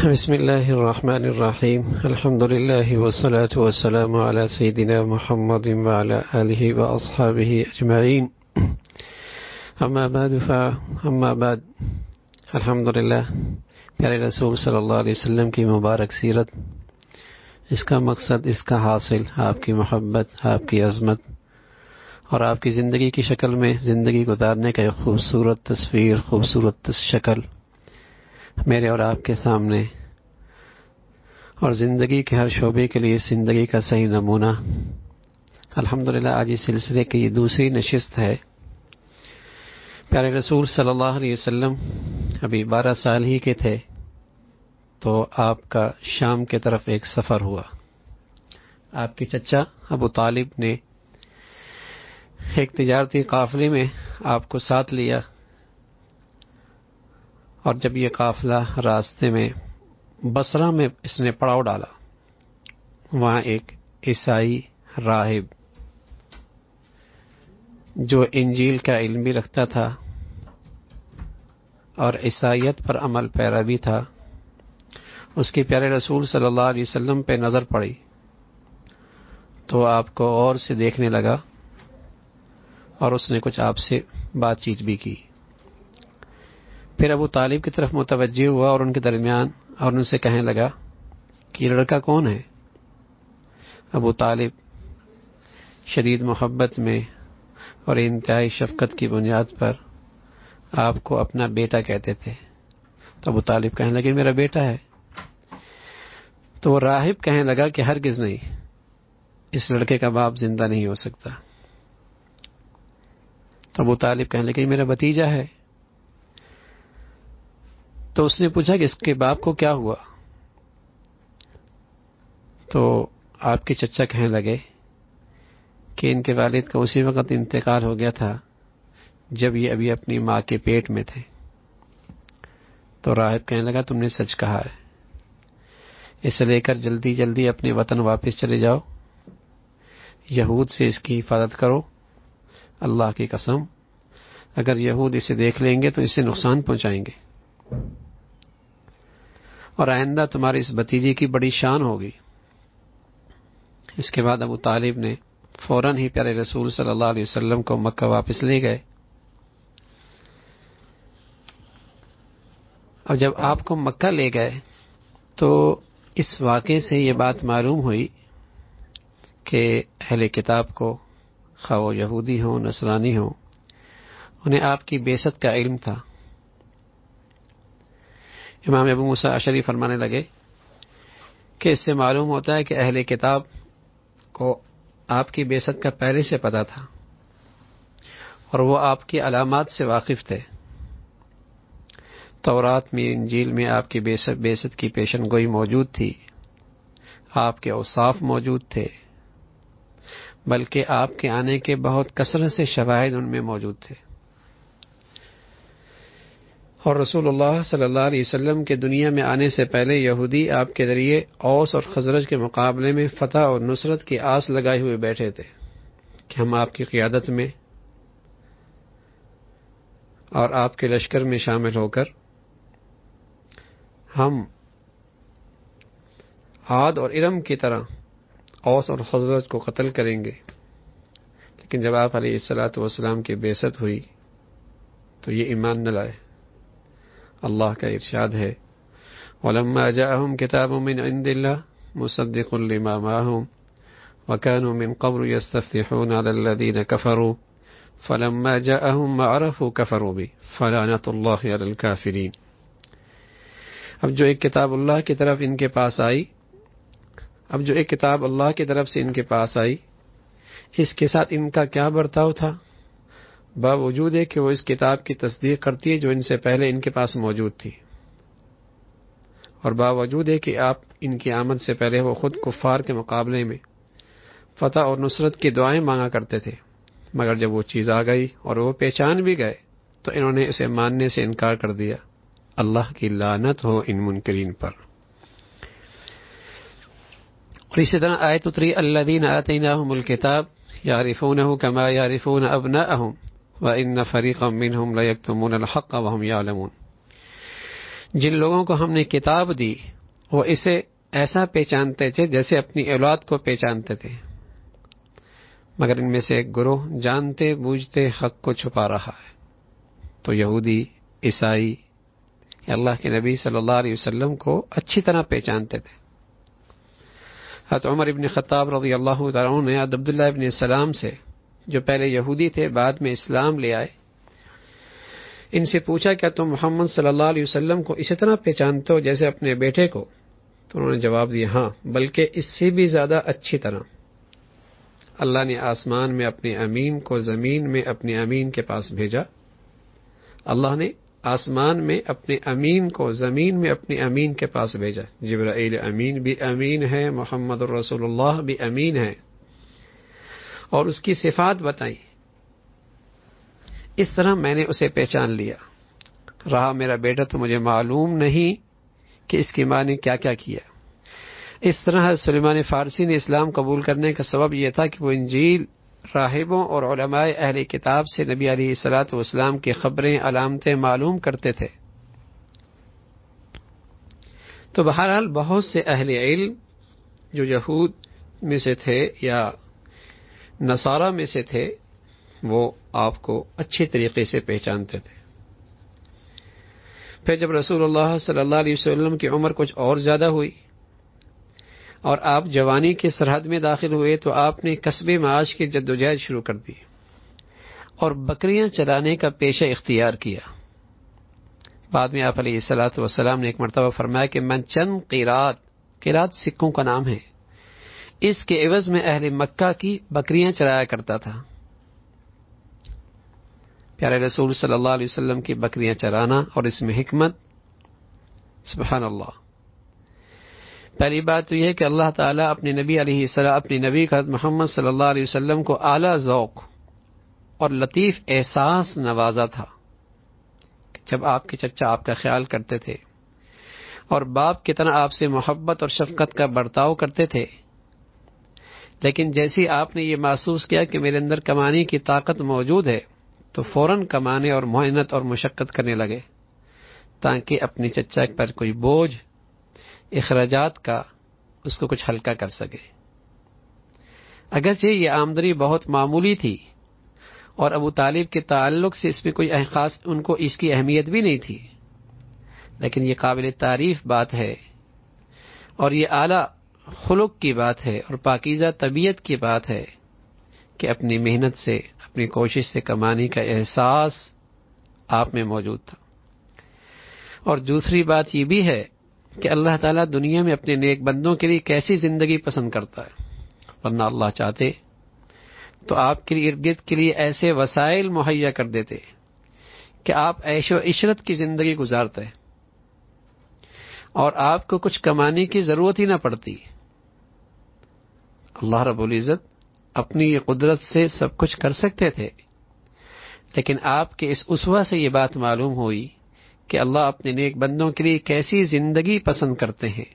بسم الله الرحمن الرحيم الحمد لله والصلاة والسلام على سيدنا محمد وعلى آله وأصحابه أجمعين أما بعد الحمد للہ پیارے رسول صلی اللہ علیہ وسلم کی مبارک سیرت، اس کا مقصد، اس کا حاصل آپ کی محبت، آپ کی عظمت اور آپ کی زندگی کی شکل میں زندگی گزارنے کا ایک خوبصورت تصویر، خوبصورت شکل میرے اور آپ کے سامنے، اور زندگی کے ہر شعبے کے لیے زندگی کا صحیح نمونہ۔ الحمدللہ آج اس سلسلے کی یہ دوسری نشست ہے۔ پیارے رسول صلی اللہ علیہ وسلم ابھی 12 سال ہی کے تھے تو آپ کا شام کے طرف ایک سفر ہوا۔ آپ کے چچا ابو طالب نے ایک تجارتی قافلے میں آپ کو ساتھ لیا، اور جب یہ قافلہ راستے میں بصرہ میں اس نے پڑاؤ ڈالا، وہاں ایک عیسائی راہب جو انجیل کا علم بھی رکھتا تھا اور عیسائیت پر عمل پیرا بھی تھا، اس کی پیارے رسول صلی اللہ علیہ وسلم پہ نظر پڑی تو آپ کو اور سے دیکھنے لگا، اور اس نے کچھ آپ سے بات چیت بھی کی۔ پھر ابو طالب کی طرف متوجہ ہوا اور ان کے درمیان اور ان سے کہنے لگا کہ یہ لڑکا کون ہے؟ ابو طالب شدید محبت میں اور انتہائی شفقت کی بنیاد پر آپ کو اپنا بیٹا کہتے تھے، تو ابو طالب کہنے لگے میرا بیٹا ہے۔ تو وہ راہب کہنے لگا کہ ہرگز نہیں، اس لڑکے کا باپ زندہ نہیں ہو سکتا۔ تو ابو طالب کہنے لگے میرا بھتیجا ہے۔ تو اس نے پوچھا کہ اس کے باپ کو کیا ہوا؟ تو آپ کے چچا کہنے لگے کہ ان کے والد کا اسی وقت انتقال ہو گیا تھا جب یہ ابھی اپنی ماں کے پیٹ میں تھے۔ تو راہب کہنے لگا تم نے سچ کہا ہے، اسے لے کر جلدی جلدی اپنے وطن واپس چلے جاؤ، یہود سے اس کی حفاظت کرو، اللہ کی قسم اگر یہود اسے دیکھ لیں گے تو اسے نقصان پہنچائیں گے، اور آئندہ تمہاری اس بھتیجے کی بڑی شان ہوگی۔ اس کے بعد ابو طالب نے فوراً ہی پیارے رسول صلی اللہ علیہ وسلم کو مکہ واپس لے گئے۔ اور جب آپ کو مکہ لے گئے تو اس واقعے سے یہ بات معلوم ہوئی کہ اہل کتاب کو، خواہ وہ یہودی ہوں نصرانی ہوں، انہیں آپ کی بعثت کا علم تھا۔ امام ابو موسیٰ اشعری فرمانے لگے کہ اس سے معلوم ہوتا ہے کہ اہل کتاب کو آپ کی بعثت کا پہلے سے پتہ تھا، اور وہ آپ کی علامات سے واقف تھے۔ تورات میں، انجیل میں آپ کی بعثت کی پیشن گوئی موجود تھی، آپ کے اوصاف موجود تھے، بلکہ آپ کے آنے کے بہت کثرت سے شواہد ان میں موجود تھے۔ اور رسول اللہ صلی اللہ علیہ وسلم کے دنیا میں آنے سے پہلے یہودی آپ کے ذریعے اوس اور خزرج کے مقابلے میں فتح اور نصرت کی آس لگائے ہوئے بیٹھے تھے کہ ہم آپ کی قیادت میں اور آپ کے لشکر میں شامل ہو کر ہم عاد اور ارم کی طرح اوس اور خزرج کو قتل کریں گے۔ لیکن جب آپ علیہ الصلوۃ والسلام کی بعثت ہوئی تو یہ ایمان نہ لائے۔ اللہ کا ارشاد ہے وَلَمَّا جَاءَهُمْ كِتَابٌ مِّنْ عِندِ اللَّهِ مُصَدِّقٌ لِّمَا مَعَهُمْ وَكَانُوا مِن قَبْلُ يَسْتَفْتِحُونَ عَلَى الَّذِينَ كَفَرُوا فَلَمَّا جَاءَهُم مَّا عَرَفُوا كَفَرُوا بِهِ فَلَعْنَةُ اللَّهِ عَلَى الْكَافِرِينَ۔ اب جو ایک کتاب اللہ کی طرف ان کے پاس آئی، اس کے ساتھ ان کا کیا برتاؤ تھا؟ باوجود ہے کہ وہ اس کتاب کی تصدیق کرتی ہے جو ان سے پہلے ان کے پاس موجود تھی، اور باوجود ہے کہ آپ ان کی آمد سے پہلے وہ خود کفار کے مقابلے میں فتح اور نصرت کی دعائیں مانگا کرتے تھے، مگر جب وہ چیز آ گئی اور وہ پہچان بھی گئے تو انہوں نے اسے ماننے سے انکار کر دیا۔ اللہ کی لعنت ہو ان منکرین پر۔ اور اسی طرح آیت اتری الذین آتیناہم الکتاب یعرفونہ کما یعرفون ابناءہم وَإِنَّ فَرِيقًا مِّنْهُمْ لَيَكْتُمُونَ الْحَقَّ وَهُمْ يَعْلَمُونَ۔ جن لوگوں کو ہم نے کتاب دی وہ اسے ایسا پہچانتے تھے جیسے اپنی اولاد کو پہچانتے تھے، مگر ان میں سے ایک گروہ جانتے بوجھتے حق کو چھپا رہا ہے۔ تو یہودی، عیسائی اللہ کے نبی صلی اللہ علیہ وسلم کو اچھی طرح پہچانتے تھے۔ حضرت عمر ابن خطاب رضی اللہ تعالیٰ عنہ نے عبداللہ ابن سلام سے، جو پہلے یہودی تھے بعد میں اسلام لے آئے، ان سے پوچھا کیا تم محمد صلی اللہ علیہ وسلم کو اسی طرح پہچانتے ہو جیسے اپنے بیٹے کو؟ تو انہوں نے جواب دیا ہاں، بلکہ اس سے بھی زیادہ اچھی طرح۔ اللہ نے آسمان میں اپنے امین کو زمین میں اپنے امین کے پاس بھیجا، اللہ نے آسمان میں اپنے امین کو زمین میں اپنے امین کے پاس بھیجا۔ جبرائیل امین بھی امین ہے، محمد الرسول اللہ بھی امین ہے، اور اس کی صفات بتائیں۔ اس طرح میں نے اسے پہچان لیا۔ رہا میرا بیٹا تو مجھے معلوم نہیں کہ اس کی ماں نے کیا کیا کیا۔ اس طرح سلیمان فارسی نے اسلام قبول کرنے کا سبب یہ تھا کہ وہ انجیل، راہبوں اور علماء اہل کتاب سے نبی علیہ الصلاۃ والسلام کی خبریں، علامتیں معلوم کرتے تھے۔ تو بہرحال بہت سے اہل علم جو یہود میں سے تھے یا نصارہ میں سے تھے، وہ آپ کو اچھی طریقے سے پہچانتے تھے۔ پھر جب رسول اللہ صلی اللہ علیہ وسلم کی عمر کچھ اور زیادہ ہوئی اور آپ جوانی کی سرحد میں داخل ہوئے تو آپ نے کسب معاش کی جدوجہد شروع کر دی اور بکریاں چرانے کا پیشہ اختیار کیا۔ بعد میں آپ علیہ الصلاۃ والسلام نے ایک مرتبہ فرمایا کہ من چند قیرات سکوں کا نام ہے، اس کے عوض میں اہل مکہ کی بکریاں چرایا کرتا تھا۔ پیارے رسول صلی اللہ علیہ وسلم کی بکریاں چرانا اور اس میں حکمت، سبحان اللہ۔ پہلی بات تو یہ ہے کہ اللہ تعالیٰ اپنے نبی علیہ السلام، اپنے نبی حضرت محمد صلی اللہ علیہ وسلم کو اعلیٰ ذوق اور لطیف احساس نوازا تھا۔ جب آپ کے چچا آپ کا خیال کرتے تھے اور باپ کی طرح آپ سے محبت اور شفقت کا برتاؤ کرتے تھے، لیکن جیسی آپ نے یہ محسوس کیا کہ میرے اندر کمانے کی طاقت موجود ہے تو فوراً کمانے اور محنت اور مشقت کرنے لگے تاکہ اپنی چچا پر کوئی بوجھ، اخراجات کا، اس کو کچھ ہلکا کر سکے۔ اگرچہ یہ آمدنی بہت معمولی تھی اور ابو طالب کے تعلق سے اس میں کوئی خاص ان کو اس کی اہمیت بھی نہیں تھی، لیکن یہ قابل تعریف بات ہے اور یہ اعلیٰ خلق کی بات ہے اور پاکیزہ طبیعت کی بات ہے کہ اپنی محنت سے، اپنی کوشش سے کمانے کا احساس آپ میں موجود تھا۔ اور دوسری بات یہ بھی ہے کہ اللہ تعالیٰ دنیا میں اپنے نیک بندوں کے لیے کیسی زندگی پسند کرتا ہے، ورنہ اللہ چاہتے تو آپ کے ارد گرد کے لیے ایسے وسائل مہیا کر دیتے کہ آپ عیش و عشرت کی زندگی گزارتے اور آپ کو کچھ کمانے کی ضرورت ہی نہ پڑتی۔ اللہ رب العزت اپنی قدرت سے سب کچھ کر سکتے تھے، لیکن آپ کے اس اسوہ سے یہ بات معلوم ہوئی کہ اللہ اپنے نیک بندوں کے لیے کیسی زندگی پسند کرتے ہیں،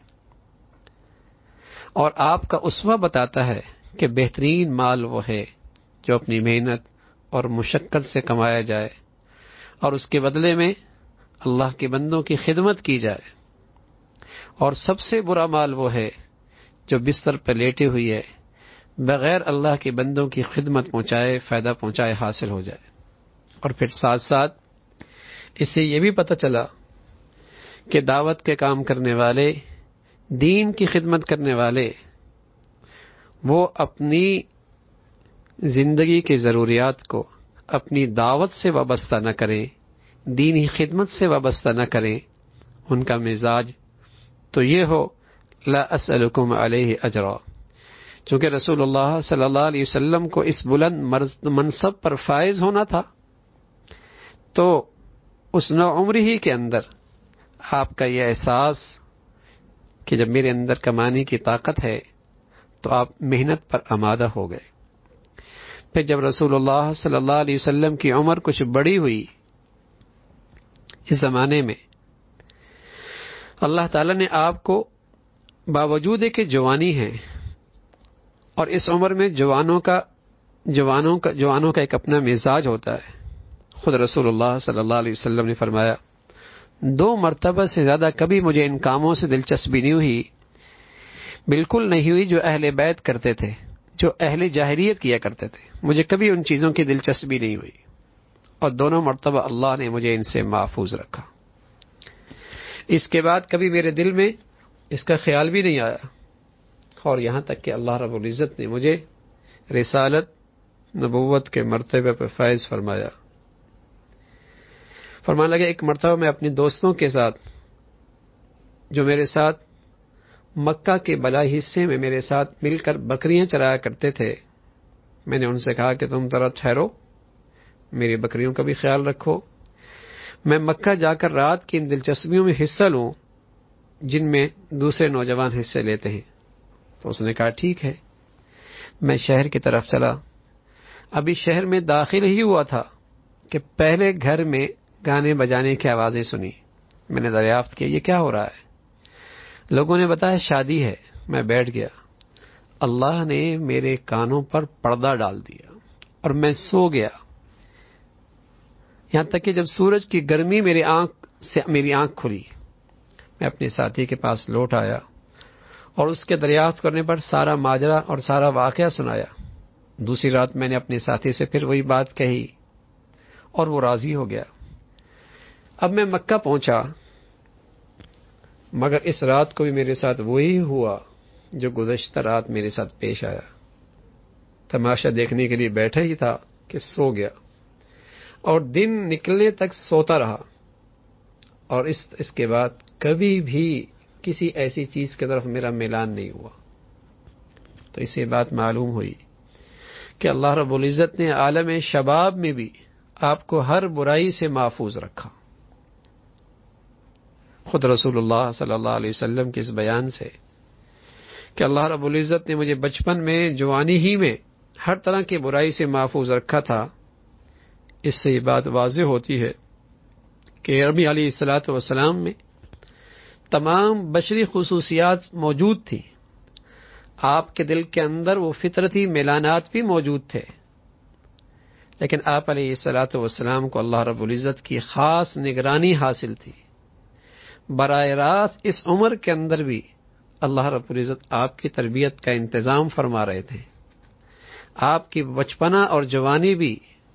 اور آپ کا اسوہ بتاتا ہے کہ بہترین مال وہ ہے جو اپنی محنت اور مشقت سے کمایا جائے اور اس کے بدلے میں اللہ کے بندوں کی خدمت کی جائے، اور سب سے برا مال وہ ہے جو بستر پر لیٹے ہوئی ہے بغیر اللہ کے بندوں کی خدمت پہنچائے، فائدہ پہنچائے حاصل ہو جائے۔ اور پھر ساتھ ساتھ اس سے یہ بھی پتہ چلا کہ دعوت کے کام کرنے والے، دین کی خدمت کرنے والے، وہ اپنی زندگی کی ضروریات کو اپنی دعوت سے وابستہ نہ کریں، دینی خدمت سے وابستہ نہ کریں، ان کا مزاج تو یہ ہو لا اسألکم علیہ اجرا۔ چونکہ رسول اللہ صلی اللہ علیہ وسلم کو اس بلند منصب پر فائز ہونا تھا، تو اس نو عمری ہی کے اندر آپ کا یہ احساس کہ جب میرے اندر کمانے کی طاقت ہے تو آپ محنت پر آمادہ ہو گئے۔ پھر جب رسول اللہ صلی اللہ علیہ وسلم کی عمر کچھ بڑی ہوئی، اس زمانے میں اللہ تعالیٰ نے آپ کو باوجود کہ جوانی ہے اور اس عمر میں جوانوں کا ایک اپنا مزاج ہوتا ہے، خود رسول اللہ صلی اللہ علیہ وسلم نے فرمایا 2 مرتبہ سے زیادہ کبھی مجھے ان کاموں سے دلچسپی نہیں ہوئی، بالکل نہیں ہوئی جو اہل بیت کرتے تھے، جو اہل جاہلیت کیا کرتے تھے، مجھے کبھی ان چیزوں کی دلچسپی نہیں ہوئی، اور دونوں مرتبہ اللہ نے مجھے ان سے محفوظ رکھا۔ اس کے بعد کبھی میرے دل میں اس کا خیال بھی نہیں آیا، اور یہاں تک کہ اللہ رب العزت نے مجھے رسالت، نبوت کے مرتبے پر فائز فرمایا۔ فرمانے لگے ایک مرتبہ میں اپنے دوستوں کے ساتھ، جو میرے ساتھ مکہ کے بلائی حصے میں میرے ساتھ مل کر بکریاں چرایا کرتے تھے، میں نے ان سے کہا کہ تم ذرا ٹھہرو، میری بکریوں کا بھی خیال رکھو، میں مکہ جا کر رات کی ان دلچسپیوں میں حصہ لوں جن میں دوسرے نوجوان حصے لیتے ہیں۔ تو اس نے کہا ٹھیک ہے۔ میں شہر کی طرف چلا، ابھی شہر میں داخل ہی ہوا تھا کہ پہلے گھر میں گانے بجانے کی آوازیں سنی۔ میں نے دریافت کیا یہ کیا ہو رہا ہے؟ لوگوں نے بتایا شادی ہے۔ میں بیٹھ گیا، اللہ نے میرے کانوں پر پردہ ڈال دیا اور میں سو گیا، یہاں تک کہ جب سورج کی گرمی میری آنکھ کھلی، میں اپنے ساتھی کے پاس لوٹ آیا اور اس کے دریافت کرنے پر سارا ماجرا اور سارا واقعہ سنایا۔ دوسری رات میں نے اپنے ساتھی سے پھر وہی بات کہی اور وہ راضی ہو گیا۔ اب میں مکہ پہنچا، مگر اس رات کو بھی میرے ساتھ وہی ہوا جو گزشتہ رات میرے ساتھ پیش آیا۔ تماشا دیکھنے کے لیے بیٹھا ہی تھا کہ سو گیا، اور دن نکلنے تک سوتا رہا، اور اس کے بعد کبھی بھی کسی ایسی چیز کی طرف میرا میلان نہیں ہوا۔ تو اس سے بات معلوم ہوئی کہ اللہ رب العزت نے عالم شباب میں بھی آپ کو ہر برائی سے محفوظ رکھا۔ خود رسول اللہ صلی اللہ علیہ وسلم کے اس بیان سے کہ اللہ رب العزت نے مجھے بچپن میں، جوانی ہی میں ہر طرح کی برائی سے محفوظ رکھا تھا، اس سے یہ بات واضح ہوتی ہے کہ نبی علیہ الصلوۃ والسلام میں تمام بشری خصوصیات موجود تھیں، آپ کے دل کے اندر وہ فطرتی میلانات بھی موجود تھے، لیکن آپ علیہ الصلوۃ والسلام کو اللہ رب العزت کی خاص نگرانی حاصل تھی۔ براہ راست اس عمر کے اندر بھی اللہ رب العزت آپ کی تربیت کا انتظام فرما رہے تھے، آپ کی بچپنا اور جوانی بھی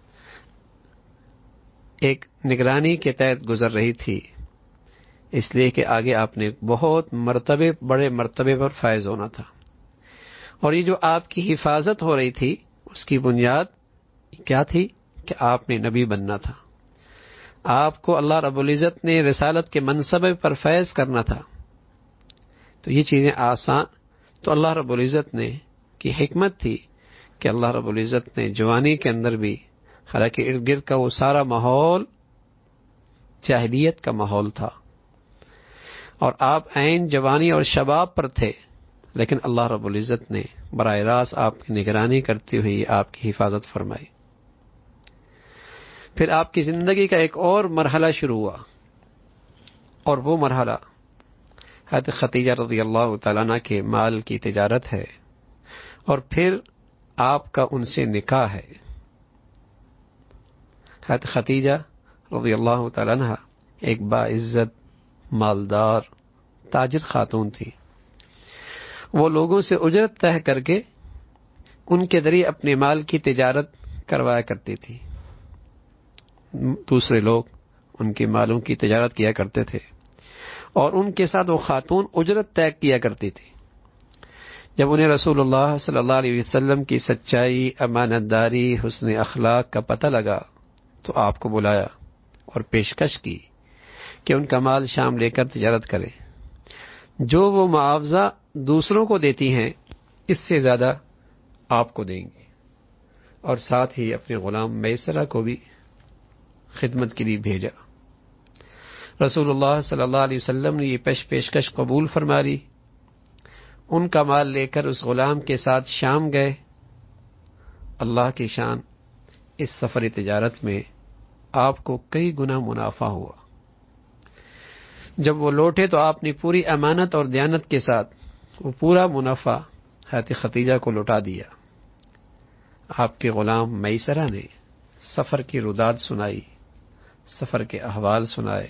ایک نگرانی کے تحت گزر رہی تھی، اس لیے کہ آگے آپ نے بہت بڑے مرتبے پر فائز ہونا تھا، اور یہ جو آپ کی حفاظت ہو رہی تھی اس کی بنیاد کیا تھی کہ آپ نے نبی بننا تھا، آپ کو اللہ رب العزت نے رسالت کے منصبے پر فیض کرنا تھا۔ تو یہ چیزیں آسان، تو اللہ رب العزت نے کی حکمت تھی کہ اللہ رب العزت نے جوانی کے اندر بھی، حالانکہ ارد گرد کا وہ سارا ماحول جاہلیت کا ماحول تھا اور آپ عین جوانی اور شباب پر تھے، لیکن اللہ رب العزت نے براہ راست آپ کی نگرانی کرتے ہوئے آپ کی حفاظت فرمائی۔ پھر آپ کی زندگی کا ایک اور مرحلہ شروع ہوا، اور وہ مرحلہ حضرت خدیجہ رضی اللہ تعالیٰ عنہ کے مال کی تجارت ہے، اور پھر آپ کا ان سے نکاح ہے۔ حضرت خدیجہ رضی اللہ تعالیٰ عنہ ایک باعزت، مالدار تاجر خاتون تھی۔ وہ لوگوں سے اجرت طے کر کے ان کے ذریعے اپنے مال کی تجارت کروایا کرتی تھی، دوسرے لوگ ان کے مالوں کی تجارت کیا کرتے تھے، اور ان کے ساتھ وہ خاتون اجرت طے کیا کرتی تھی۔ جب انہیں رسول اللہ صلی اللہ علیہ وسلم کی سچائی، امانت داری، حسن اخلاق کا پتہ لگا تو آپ کو بلایا اور پیشکش کی کہ ان کا مال شام لے کر تجارت کریں، جو وہ معاوضہ دوسروں کو دیتی ہیں اس سے زیادہ آپ کو دیں گی، اور ساتھ ہی اپنے غلام میسرہ کو بھی خدمت کے لیے بھیجا۔ رسول اللہ صلی اللہ علیہ وسلم نے یہ پیشکش قبول فرما لی، ان کا مال لے کر اس غلام کے ساتھ شام گئے۔ اللہ کی شان، اس سفر تجارت میں آپ کو کئی گنا منافع ہوا۔ جب وہ لوٹے تو آپ نے پوری امانت اور دیانت کے ساتھ وہ پورا منافع حضرت خدیجہ کو لوٹا دیا۔ آپ کے غلام میسرہ نے سفر کی روداد سنائی، سفر کے احوال سنائے،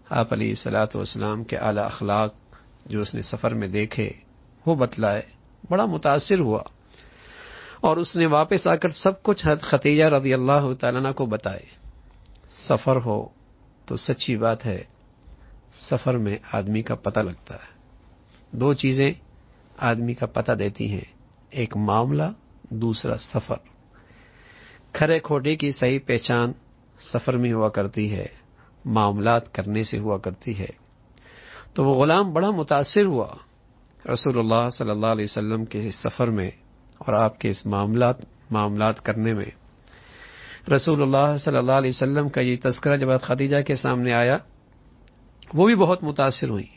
آپ علیہ الصلوۃ والسلام کے اعلیٰ اخلاق جو اس نے سفر میں دیکھے وہ بتلائے، بڑا متاثر ہوا، اور اس نے واپس آ کر سب کچھ حضرت خدیجہ رضی اللہ تعالیٰ عنہ کو بتائے۔ سفر ہو تو سچی بات ہے سفر میں آدمی کا پتہ لگتا ہے، دو چیزیں آدمی کا پتہ دیتی ہیں، ایک معاملہ، دوسرا سفر۔ کھرے کھوٹے کی صحیح پہچان سفر میں ہوا کرتی ہے، معاملات کرنے سے ہوا کرتی ہے۔ تو وہ غلام بڑا متاثر ہوا رسول اللہ صلی اللہ علیہ وسلم کے اس سفر میں اور آپ کے اس معاملات کرنے میں۔ رسول اللہ صلی اللہ علیہ وسلم کا یہ تذکرہ جب خدیجہ کے سامنے آیا وہ بھی بہت متاثر ہوئی۔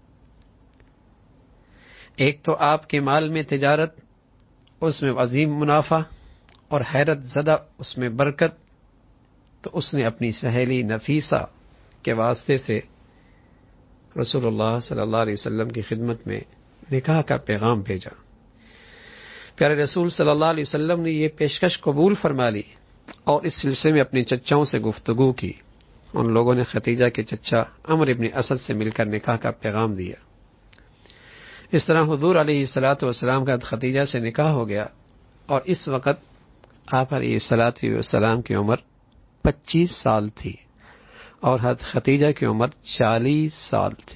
ایک تو آپ کے مال میں تجارت، اس میں عظیم منافع اور حیرت زدہ اس میں برکت، تو اس نے اپنی سہیلی نفیسہ کے واسطے سے رسول اللہ صلی اللہ علیہ وسلم کی خدمت میں نکاح کا پیغام بھیجا۔ پیارے رسول صلی اللہ علیہ وسلم نے یہ پیشکش قبول فرما لی اور اس سلسلے میں اپنے چچاؤں سے گفتگو کی۔ ان لوگوں نے خدیجہ کے چچا عمر ابن اسد سے مل کر نکاح کا پیغام دیا۔ اس طرح حضور علیہ الصلوۃ والسلام کا خدیجہ سے نکاح ہو گیا، اور اس وقت آپ علیہ الصلوۃ والسلام کی عمر 25 سال تھی اور حضرت خدیجہ کی عمر 40 سال تھی۔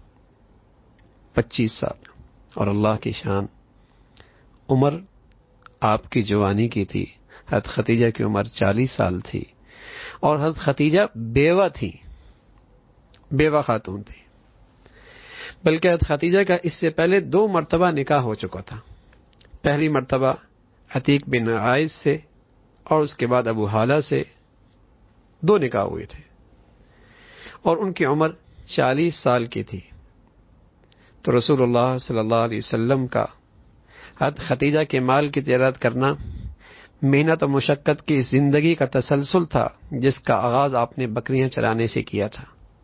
25 سال، اور اللہ کی شان، عمر آپ کی جوانی کی تھی، حضرت خدیجہ کی عمر 40 سال تھی، اور حضرت خدیجہ بیوہ تھی، بیوہ خاتون تھی۔ بلکہ حضرت خدیجہ کا اس سے پہلے 2 مرتبہ نکاح ہو چکا تھا۔ پہلی مرتبہ عتیق بن عائز سے اور اس کے بعد ابو حالہ سے 2 نکاح ہوئے تھے، اور ان کی عمر 40 سال کی تھی۔ تو رسول اللہ صلی اللہ علیہ وسلم کا حضرت خدیجہ کے مال کی تجارت کرنا محنت و مشقت کی زندگی کا تسلسل تھا، جس کا آغاز آپ نے بکریاں چرانے سے کیا تھا،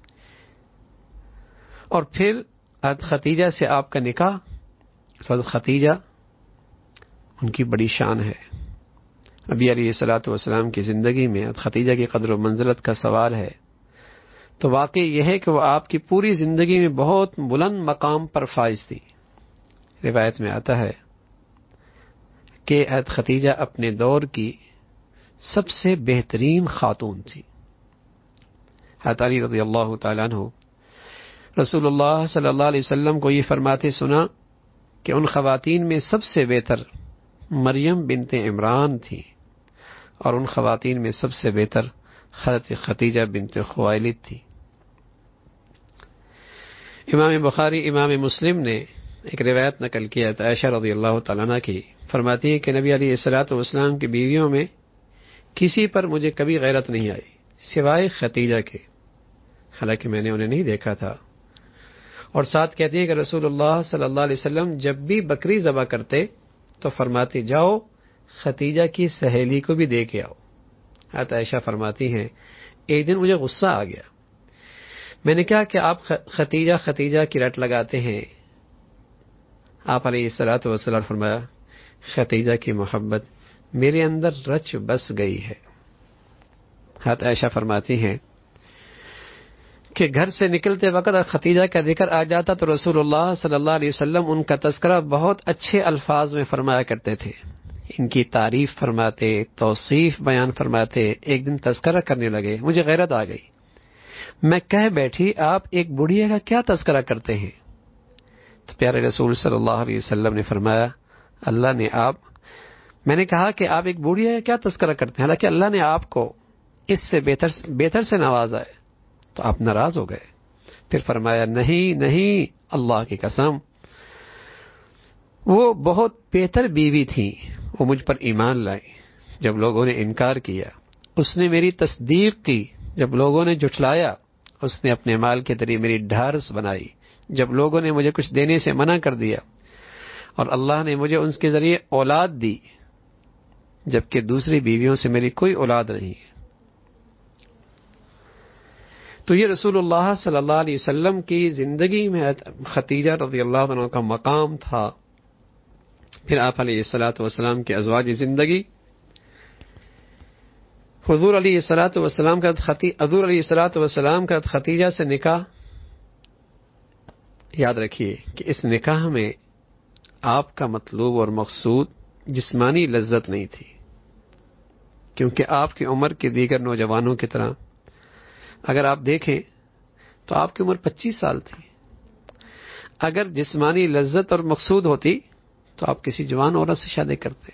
اور پھر حضرت خدیجہ سے آپ کا نکاح۔ حضرت خدیجہ ان کی بڑی شان ہے۔ نبی علیہ الصلوۃ والسلام کی زندگی میں حضرت خدیجہ کی قدر و منزلت کا سوال ہے تو واقعی یہ ہے کہ وہ آپ کی پوری زندگی میں بہت بلند مقام پر فائز تھی۔ روایت میں آتا ہے کہ حضرت خدیجہ اپنے دور کی سب سے بہترین خاتون تھی۔ حضرت علی رضی اللہ تعالیٰ عنہ رسول اللہ صلی اللہ علیہ وسلم کو یہ فرماتے سنا کہ ان خواتین میں سب سے بہتر مریم بنت عمران تھی، اور ان خواتین میں سب سے بہتر حضرت خدیجہ بنت خوائلد تھی۔ امام بخاری، امام مسلم نے ایک روایت نقل کیا ہے عائشہ رضی اللہ تعالیٰ عنہ کی، فرماتی ہے کہ نبی علیہ الصلوۃ والسلام کی بیویوں میں کسی پر مجھے کبھی غیرت نہیں آئی سوائے خدیجہ کے، حالانکہ میں نے انہیں نہیں دیکھا تھا۔ اور ساتھ کہتی ہیں کہ رسول اللہ صلی اللہ علیہ وسلم جب بھی بکری ذبح کرتے تو فرماتے جاؤ خدیجہ کی سہیلی کو بھی دے کے آؤ۔ حضرت عائشہ فرماتی ہیں ایک دن مجھے غصہ آ گیا، میں نے کہا کہ آپ خدیجہ کی رٹ لگاتے ہیں۔ آپ علیہ الصلوۃ والسلام فرمایا خدیجہ کی محبت میرے اندر رچ بس گئی ہے۔ حضرت عائشہ فرماتی ہیں کہ گھر سے نکلتے وقت خدیجہ کا ذکر آ جاتا تو رسول اللہ صلی اللہ علیہ وسلم ان کا تذکرہ بہت اچھے الفاظ میں فرمایا کرتے تھے، ان کی تعریف فرماتے، توصیف بیان فرماتے۔ ایک دن تذکرہ کرنے لگے، مجھے غیرت آ گئی، میں کہہ بیٹھی آپ ایک بڑھیا کا کیا تذکرہ کرتے ہیں؟ تو پیارے رسول صلی اللہ علیہ وسلم نے فرمایا میں نے کہا کہ آپ ایک بوڑھیا کا کیا تذکرہ کرتے ہیں، حالانکہ اللہ نے آپ کو اس سے بہتر سے نوازا ہے۔ تو آپ ناراض ہو گئے، پھر فرمایا نہیں اللہ کی قسم، وہ بہت بہتر بیوی تھی، وہ مجھ پر ایمان لائی جب لوگوں نے انکار کیا، اس نے میری تصدیق کی جب لوگوں نے جھٹلایا، اس نے اپنے مال کے ذریعے میری ڈھارس بنائی جب لوگوں نے مجھے کچھ دینے سے منع کر دیا، اور اللہ نے مجھے ان کے ذریعے اولاد دی جبکہ دوسری بیویوں سے میری کوئی اولاد نہیں ہے۔ تو یہ رسول اللہ صلی اللہ علیہ وسلم کی زندگی میں خدیجہ رضی اللہ عنہ کا مقام تھا۔ پھر آپ علیہ الصلوۃ والسلام کے ازواج زندگی حضور علیہ الصلوۃ والسلام کا ختیجہ سے نکاح، یاد رکھیے کہ اس نکاح میں آپ کا مطلوب اور مقصود جسمانی لذت نہیں تھی، کیونکہ آپ کی عمر کے دیگر نوجوانوں کی طرح اگر آپ دیکھیں تو آپ کی عمر 25 سال تھی۔ اگر جسمانی لذت اور مقصود ہوتی تو آپ کسی جوان عورت سے شادی کرتے،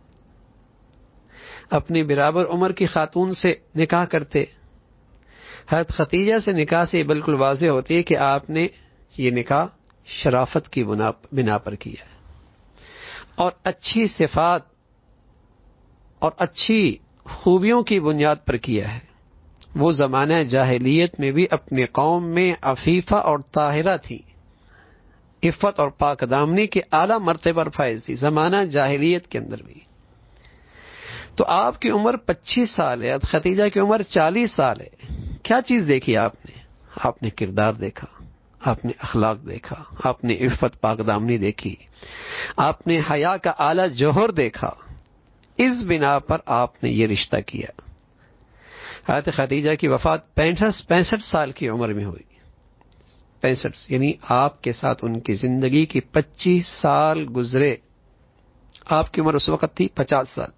اپنی برابر عمر کی خاتون سے نکاح کرتے۔ حضرت ختیجہ سے نکاح سے بالکل واضح ہوتی ہے کہ آپ نے یہ نکاح شرافت کی بنا پر کیا ہے، اور اچھی صفات اور اچھی خوبیوں کی بنیاد پر کیا ہے۔ وہ زمانہ جاہلیت میں بھی اپنی قوم میں عفیفہ اور طاہرہ تھی، عفت اور پاک دامنی کے اعلیٰ مرتبے پر فائز تھی زمانہ جاہلیت کے اندر بھی۔ تو آپ کی عمر 25 سال ہے، ختیجہ کی عمر 40 سال ہے۔ کیا چیز دیکھی آپ نے؟ آپ نے کردار دیکھا، آپ نے اخلاق دیکھا، آپ نے عفت پاک دامنی دیکھی، آپ نے حیا کا اعلیٰ جوہر دیکھا۔ اس بنا پر آپ نے یہ رشتہ کیا۔ حضرت ختیجہ کی وفات 65 سال کی عمر میں ہوئی۔ 65 یعنی آپ کے ساتھ ان کی زندگی کی 25 سال گزرے۔ آپ کی عمر اس وقت تھی 50 سال۔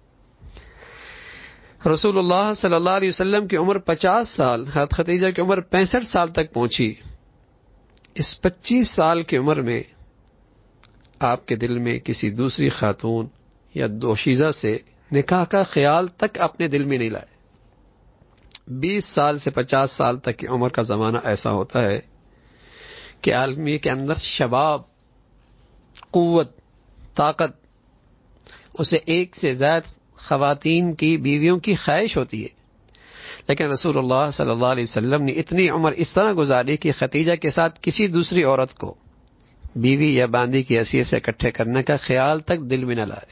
رسول اللہ صلی اللہ علیہ وسلم کی عمر 50 سال، حضرت ختیجہ کی عمر 65 سال تک پہنچی۔ اس 25 سال کی عمر میں آپ کے دل میں کسی دوسری خاتون یا دوشیزہ سے نکاح کا خیال تک اپنے دل میں نہیں لائے۔ 20 سال سے 50 سال تک کی عمر کا زمانہ ایسا ہوتا ہے کہ آدمی کے اندر شباب، قوت، طاقت، اسے ایک سے زائد خواتین کی، بیویوں کی خواہش ہوتی ہے۔ لیکن رسول اللہ صلی اللہ علیہ وسلم نے اتنی عمر اس طرح گزاری کہ ختیجہ کے ساتھ کسی دوسری عورت کو بیوی یا باندی کی حیثیت سے اکٹھے کرنے کا خیال تک دل میں نہ لائے۔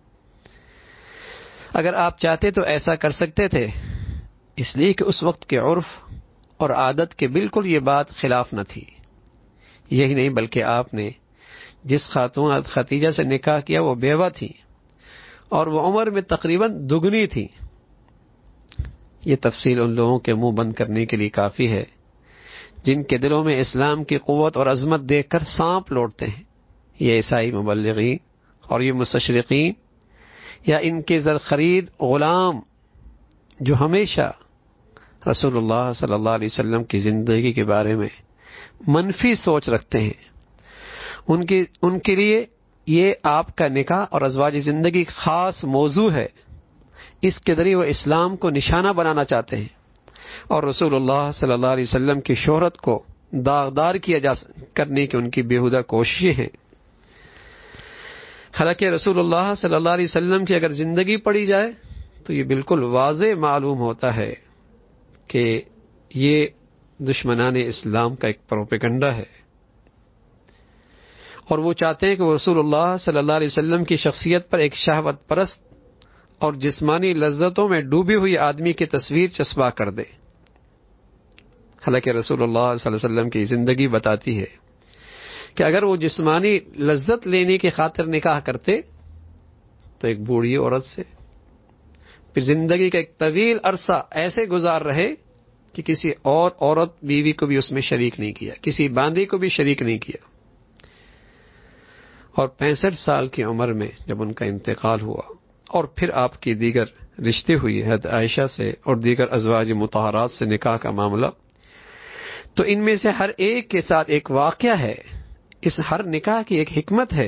اگر آپ چاہتے تو ایسا کر سکتے تھے، اس لیے کہ اس وقت کے عرف اور عادت کے بالکل یہ بات خلاف نہ تھی۔ یہی نہیں بلکہ آپ نے جس خاتون ختیجہ سے نکاح کیا وہ بیوہ تھی، اور وہ عمر میں تقریباً دگنی تھی۔ یہ تفصیل ان لوگوں کے منہ بند کرنے کے لیے کافی ہے جن کے دلوں میں اسلام کی قوت اور عظمت دیکھ کر سانپ لوٹتے ہیں۔ یہ عیسائی مبلغین اور یہ مستشرقین یا ان کے زرخرید غلام جو ہمیشہ رسول اللہ صلی اللہ علیہ وسلم کی زندگی کے بارے میں منفی سوچ رکھتے ہیں، ان کے لیے یہ آپ کا نکاح اور ازواج زندگی خاص موضوع ہے۔ اس کے ذریعے وہ اسلام کو نشانہ بنانا چاہتے ہیں اور رسول اللہ صلی اللہ علیہ وسلم کی شہرت کو داغدار کرنے کی ان کی بیہودہ کوششیں ہیں۔ حالانکہ رسول اللہ صلی اللہ علیہ وسلم کی اگر زندگی پڑھی جائے تو یہ بالکل واضح معلوم ہوتا ہے کہ یہ دشمنان اسلام کا ایک پروپیگنڈا ہے، اور وہ چاہتے ہیں کہ وہ رسول اللہ صلی اللہ علیہ وسلم کی شخصیت پر ایک شہوت پرست اور جسمانی لذتوں میں ڈوبی ہوئی آدمی کی تصویر چسپاں کر دے۔ حالانکہ رسول اللہ صلی اللہ علیہ وسلم کی زندگی بتاتی ہے کہ اگر وہ جسمانی لذت لینے کی خاطر نکاح کرتے تو ایک بوڑھی عورت سے، پھر زندگی کا ایک طویل عرصہ ایسے گزار رہے کہ کسی اور عورت بیوی کو بھی اس میں شریک نہیں کیا، کسی باندی کو بھی شریک نہیں کیا۔ اور 65 سال کی عمر میں جب ان کا انتقال ہوا اور پھر آپ کی دیگر رشتے ہوئی حضرت عائشہ سے اور دیگر ازواج مطہرات سے نکاح کا معاملہ، تو ان میں سے ہر ایک کے ساتھ ایک واقعہ ہے، اس ہر نکاح کی ایک حکمت ہے۔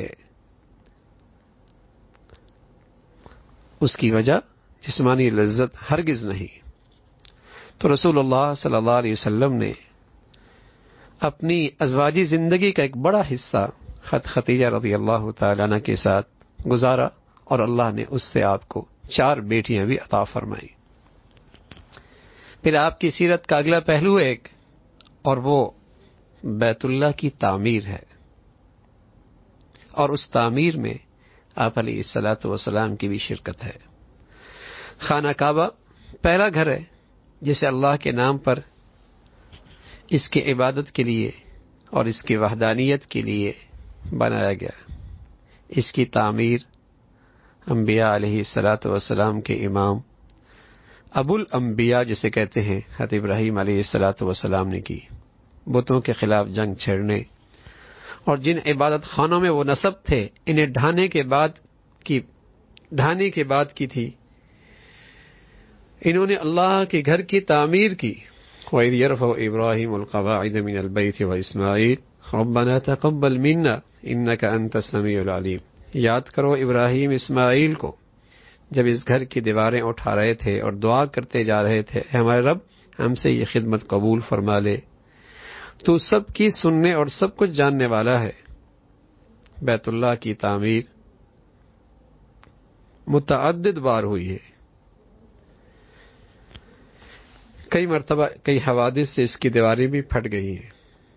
اس کی وجہ جسمانی لذت ہرگز نہیں۔ تو رسول اللہ صلی اللہ علیہ وسلم نے اپنی ازواجی زندگی کا ایک بڑا حصہ حضرت ختیجہ رضی اللہ تعالیٰ عنہ کے ساتھ گزارا، اور اللہ نے اس سے آپ کو 4 بیٹیاں بھی عطا فرمائی۔ پھر آپ کی سیرت کا اگلا پہلو ایک، اور وہ بیت اللہ کی تعمیر ہے، اور اس تعمیر میں آپ علیہ الصلوۃ والسلام کی بھی شرکت ہے۔ خانہ کعبہ پہلا گھر ہے جسے اللہ کے نام پر اس کی عبادت کے لیے اور اس کی وحدانیت کے لیے بنایا گیا۔ اس کی تعمیر انبیاء علیہ الصلوۃ والسلام کے امام ابو الانبیاء جسے کہتے ہیں حضرت ابراہیم علیہ الصلوۃ والسلام نے کی، بتوں کے خلاف جنگ چھیڑنے، اور جن عبادت خانوں میں وہ نصب تھے انہیں ڈھانے کے بعد کی تھی۔ انہوں نے اللہ کے گھر کی تعمیر کی۔ وَإِذْ يَرْفَعُ إِبْرَاهِيمُ الْقَوَاعِدَ مِنَ الْبَيْتِ وَإِسْمَاعِيلُ رَبَّنَا تَقَبَّلْ مِنَّا إِنَّكَ أَنْتَ السَّمِيعُ الْعَلِيمُ۔ یاد کرو ابراہیم اسماعیل کو جب اس گھر کی دیواریں اٹھا رہے تھے اور دعا کرتے جا رہے تھے، اے ہمارے رب ہم سے یہ خدمت قبول فرما لے، تو سب کی سننے اور سب کچھ جاننے والا ہے۔ بیت اللہ کی تعمیر متعدد بار ہوئی ہے، کئی مرتبہ کئی حوادث سے اس کی دیواریں بھی پھٹ گئی ہیں۔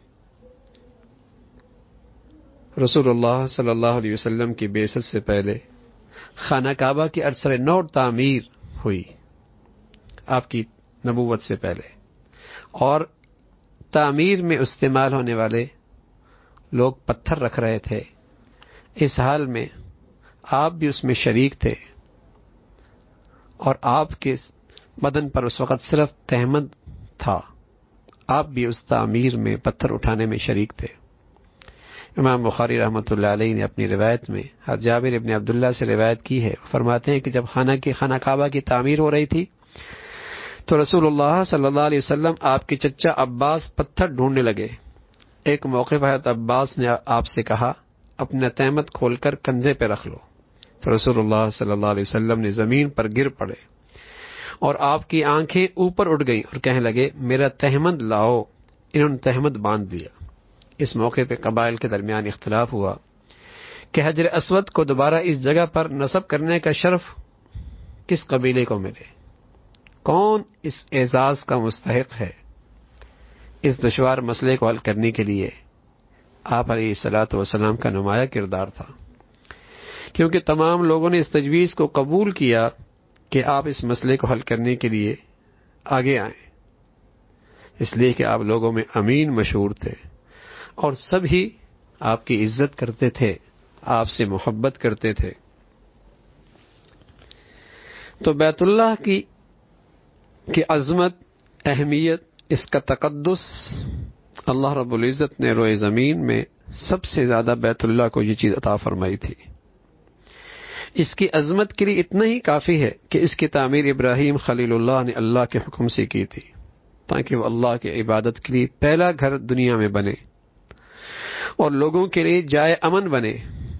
رسول اللہ صلی اللہ علیہ وسلم کی بعثت سے پہلے خانہ کعبہ کی ارسر نو تعمیر ہوئی، آپ کی نبوت سے پہلے، اور تعمیر میں استعمال ہونے والے لوگ پتھر رکھ رہے تھے۔ اس حال میں آپ بھی اس میں شریک تھے، اور آپ کے بدن پر اس وقت صرف تہمد تھا، آپ بھی اس تعمیر میں پتھر اٹھانے میں شریک تھے۔ امام بخاری رحمۃ اللہ علیہ نے اپنی روایت میں حضرت جابر ابن عبداللہ سے روایت کی ہے، فرماتے ہیں کہ جب خانہ کعبہ کی تعمیر ہو رہی تھی تو رسول اللہ صلی اللہ علیہ وسلم آپ کے چچا عباس پتھر ڈھونڈنے لگے۔ ایک موقع پر حضرت عباس نے آپ سے کہا اپنا تہمد کھول کر کندھے پہ رکھ لو، تو رسول اللہ صلی اللہ علیہ وسلم نے زمین پر گر پڑے اور آپ کی آنکھیں اوپر اٹھ گئیں اور کہنے لگے میرا تہمد لاؤ۔ انہوں نے تہمد باندھ دیا۔ اس موقع پہ قبائل کے درمیان اختلاف ہوا کہ حجر اسود کو دوبارہ اس جگہ پر نصب کرنے کا شرف کس قبیلے کو ملے، کون اس اعزاز کا مستحق ہے۔ اس دشوار مسئلے کو حل کرنے کے لیے آپ علیہ الصلوۃ والسلام کا نمایاں کردار تھا، کیونکہ تمام لوگوں نے اس تجویز کو قبول کیا کہ آپ اس مسئلے کو حل کرنے کے لیے آگے آئیں، اس لیے کہ آپ لوگوں میں امین مشہور تھے اور سب ہی آپ کی عزت کرتے تھے، آپ سے محبت کرتے تھے۔ تو بیت اللہ کی عظمت، اہمیت، اس کا تقدس، اللہ رب العزت نے روئے زمین میں سب سے زیادہ بیت اللہ کو یہ چیز عطا فرمائی تھی۔ اس کی عظمت کے لیے اتنا ہی کافی ہے کہ اس کی تعمیر ابراہیم خلیل اللہ نے اللہ کے حکم سے کی تھی، تاکہ وہ اللہ کی عبادت کے لیے پہلا گھر دنیا میں بنے اور لوگوں کے لیے جائے امن بنے۔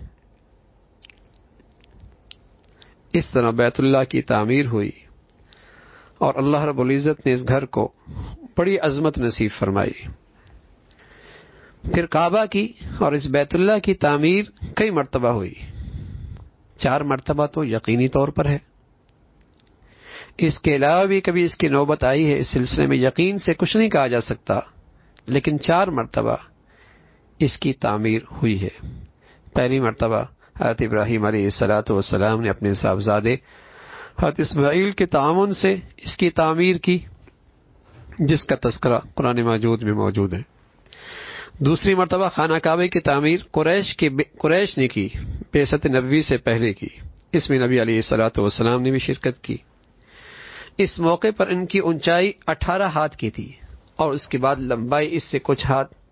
اس طرح بیت اللہ کی تعمیر ہوئی اور اللہ رب العزت نے اس گھر کو بڑی عظمت نصیب فرمائی۔ پھر کعبہ کی اور اس بیت اللہ کی تعمیر کئی مرتبہ ہوئی، 4 مرتبہ تو یقینی طور پر ہے، اس کے علاوہ بھی کبھی اس کی نوبت آئی ہے، اس سلسلے میں یقین سے کچھ نہیں کہا جا سکتا، لیکن 4 مرتبہ اس کی تعمیر ہوئی ہے۔ پہلی مرتبہ حضرت ابراہیم علیہ الصلوۃ والسلام نے اپنے صاحبزادے حضرت اسماعیل کے تعاون سے اس کی تعمیر کی، جس کا تذکرہ قرآن مجید میں موجود ہے۔ دوسری مرتبہ خانہ کعبہ کی تعمیر قریش نے کی، بعثت نبوی سے پہلے کی، اس میں نبی علیہ الصلوۃ والسلام نے بھی شرکت کی۔ اس موقع پر ان کی اونچائی 18 ہاتھ کی تھی اور اس کے بعد لمبائی اس سے کچھ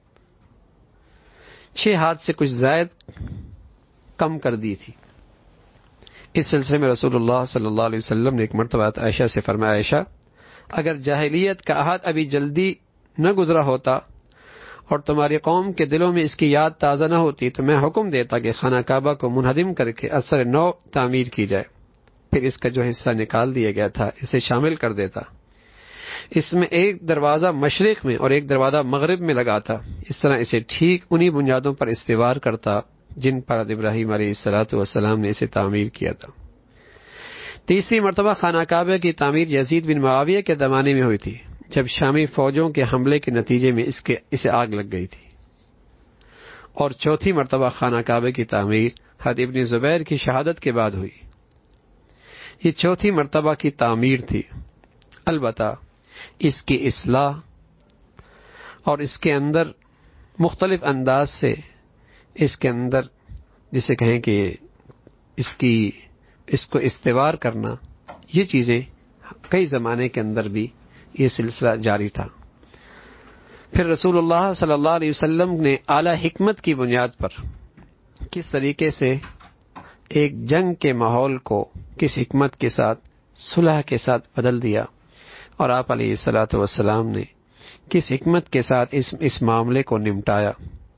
6 ہاتھ سے کچھ زائد کم کر دی تھی۔ اس سلسلے میں رسول اللہ صلی اللہ علیہ وسلم نے ایک مرتبہ عائشہ سے فرمایا، عائشہ اگر جاہلیت کا عہد ابھی جلدی نہ گزرا ہوتا اور تمہاری قوم کے دلوں میں اس کی یاد تازہ نہ ہوتی تو میں حکم دیتا کہ خانہ کعبہ کو منہدم کر کے اثر نو تعمیر کی جائے، پھر اس کا جو حصہ نکال دیا گیا تھا اسے شامل کر دیتا، اس میں ایک دروازہ مشرق میں اور ایک دروازہ مغرب میں لگاتا، اس طرح اسے ٹھیک انہی بنیادوں پر استوار کرتا جن پر ابراہیم علیہ الصلوۃ والسلام نے اسے تعمیر کیا تھا۔ تیسری مرتبہ خانہ کعبہ کی تعمیر یزید بن معاویہ کے زمانے میں ہوئی تھی، جب شامی فوجوں کے حملے کے نتیجے میں اسے آگ لگ گئی تھی۔ اور چوتھی مرتبہ خانہ کعبہ کی تعمیر حضرت ابن زبیر کی شہادت کے بعد ہوئی۔ یہ چوتھی مرتبہ کی تعمیر تھی۔ البتہ اس کی اصلاح اور اس کے اندر مختلف انداز سے اس کے اندر جسے کہیں کہ اس کو استوار کرنا، یہ چیزیں کئی زمانے کے اندر بھی یہ سلسلہ جاری تھا۔ پھر رسول اللہ صلی اللہ علیہ وسلم نے اعلی حکمت کی بنیاد پر کس طریقے سے ایک جنگ کے ماحول کو کس حکمت کے ساتھ صلح کے ساتھ بدل دیا، اور آپ علیہ الصلوۃ والسلام نے کس حکمت کے ساتھ اس معاملے کو نمٹایا۔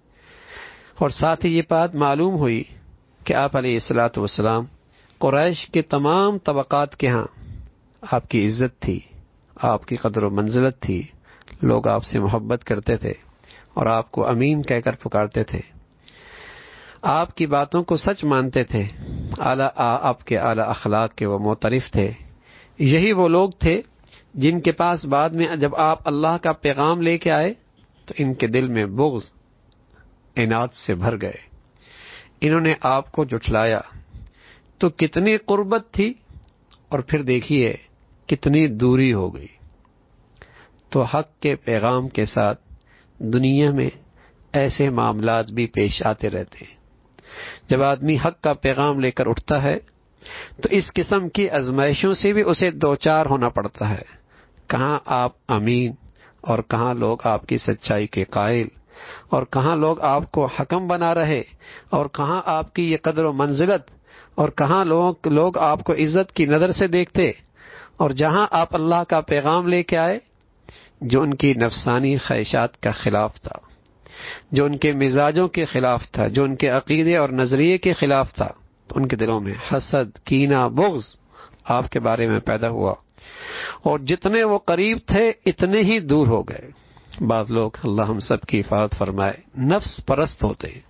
اور ساتھ ہی یہ بات معلوم ہوئی کہ آپ علیہ الصلوۃ والسلام قریش کے تمام طبقات کے ہاں آپ کی عزت تھی، آپ کی قدر و منزلت تھی، لوگ آپ سے محبت کرتے تھے اور آپ کو امین کہہ کر پکارتے تھے، آپ کی باتوں کو سچ مانتے تھے، آپ کے اعلی اخلاق کے وہ معترف تھے۔ یہی وہ لوگ تھے جن کے پاس بعد میں جب آپ اللہ کا پیغام لے کے آئے تو ان کے دل میں بغض عناد سے بھر گئے، انہوں نے آپ کو جھٹلایا تو کتنی قربت تھی، اور پھر دیکھیے کتنی دوری ہو گئی۔ تو حق کے پیغام کے ساتھ دنیا میں ایسے معاملات بھی پیش آتے رہتے ہیں۔ جب آدمی حق کا پیغام لے کر اٹھتا ہے تو اس قسم کی آزمائشوں سے بھی اسے دوچار ہونا پڑتا ہے، کہاں آپ امین اور کہاں لوگ آپ کی سچائی کے قائل، اور کہاں لوگ آپ کو حکم بنا رہے، اور کہاں آپ کی یہ قدر و منزلت، اور کہاں لوگ آپ کو عزت کی نظر سے دیکھتے، اور جہاں آپ اللہ کا پیغام لے کے آئے جو ان کی نفسانی خواہشات کا خلاف تھا، جو ان کے مزاجوں کے خلاف تھا، جو ان کے عقیدے اور نظریے کے خلاف تھا، تو ان کے دلوں میں حسد، کینہ، بغض آپ کے بارے میں پیدا ہوا، اور جتنے وہ قریب تھے اتنے ہی دور ہو گئے۔ بعض لوگ، اللہ ہم سب کی حفاظت فرمائے، نفس پرست ہوتے ہیں،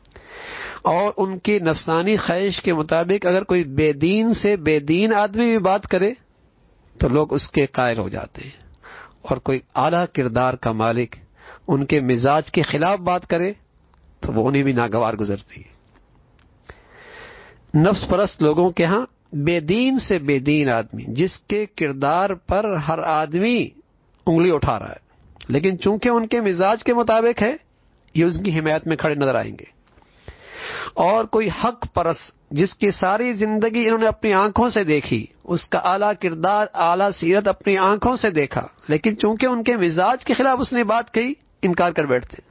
اور ان کی نفسانی خواہش کے مطابق اگر کوئی بے دین سے بے دین آدمی بھی بات کرے تو لوگ اس کے قائل ہو جاتے ہیں، اور کوئی اعلیٰ کردار کا مالک ان کے مزاج کے خلاف بات کرے تو وہ انہیں بھی ناگوار گزرتی ہے۔ نفس پرست لوگوں کے ہاں بے دین سے بے دین آدمی، جس کے کردار پر ہر آدمی انگلی اٹھا رہا ہے، لیکن چونکہ ان کے مزاج کے مطابق ہے، یہ اس کی حمایت میں کھڑے نظر آئیں گے۔ اور کوئی حق پرست جس کی ساری زندگی انہوں نے اپنی آنکھوں سے دیکھی، اس کا اعلیٰ کردار، اعلیٰ سیرت اپنی آنکھوں سے دیکھا، لیکن چونکہ ان کے مزاج کے خلاف اس نے بات کہی، انکار کر